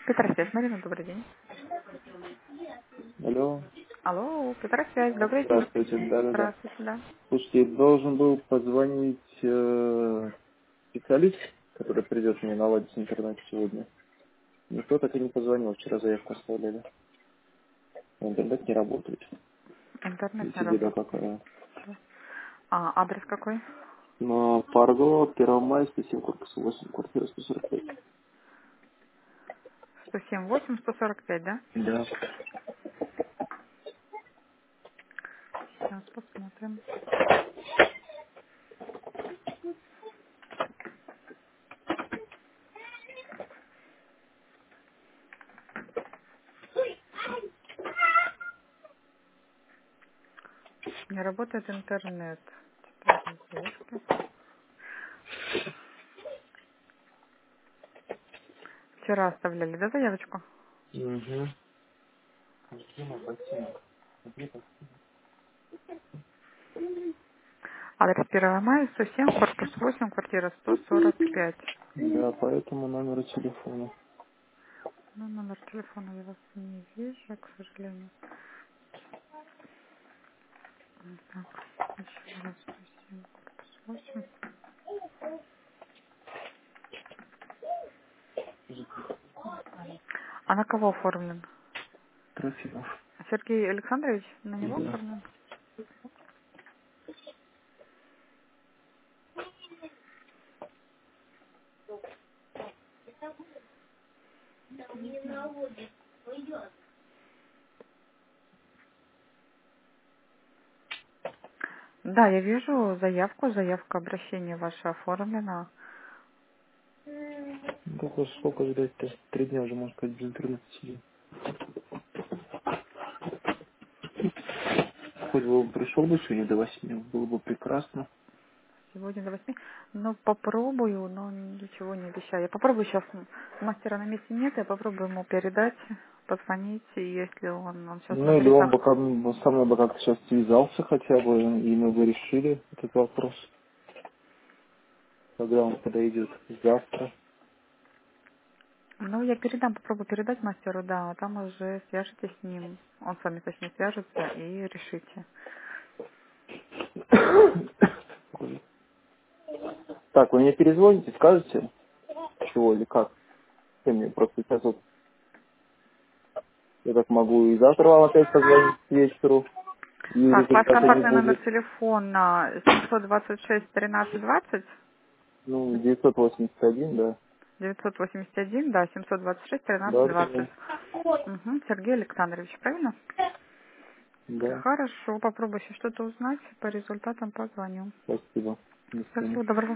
Петросвязь, Марина, добрый день. Алло, Алло, Петросвязь, добрый день. здравствуйте, да-да-да. Здравствуйте, да. Слушайте, должен был позвонить специалист, который придет мне наладить интернет сегодня. Никто так и не позвонил, вчера заявку оставляли. Интернет не работает. Интернет не Видите, беда работает. какая. А адрес какой? На Парго, 1 мая, 107, корпус 8, квартира 145. 107-8-145, да? Да. Сейчас посмотрим. Не работает интернет. Читаю заявки. Вчера оставляли, да, заявочку? Угу. Ботинок, ботинок. Адрес 1 мая, 107, корпус 8, квартира 145. Да, по этому номеру телефона. Ну, номер телефона я вас не вижу, к сожалению. Так, еще раз 107, корпус 8. А на кого оформлен? Трофимов. Сергей Александрович, на него Да. оформлен? Да, я вижу заявку, заявка обращения ваша оформлена. Ну, так вот сколько ждать-то? 3 дня уже, можно сказать, без интернета сидим. Хоть бы он пришел бы сегодня до 8, было бы прекрасно. Сегодня до 8. Ну, попробую, но ничего не обещаю. Я попробую сейчас, мастера на месте нет, я попробую ему передать, позвонить, и если он сейчас на Ну, или он брифах. бы со мной бы как-то сейчас связался хотя бы, и мы бы решили этот вопрос, когда он подойдет завтра. Ну, я передам, попробую передать мастеру, да, а там уже свяжитесь с ним. Он с вами, точнее, свяжется и решите. Так, вы мне перезвоните, скажете, чего или как? Я мне просто сейчас вот, я так могу и завтра вам опять позвонить к вечеру, и Так, ваш результата не контактный номер будет. телефона 726-13-20, Ну, 981, да. 981, да, 726-13-20. Да, да, Угу, Сергей Александрович, правильно? да. Хорошо, попробую еще что-то узнать, по результатам позвоню. Спасибо. До Всего свидания. доброго.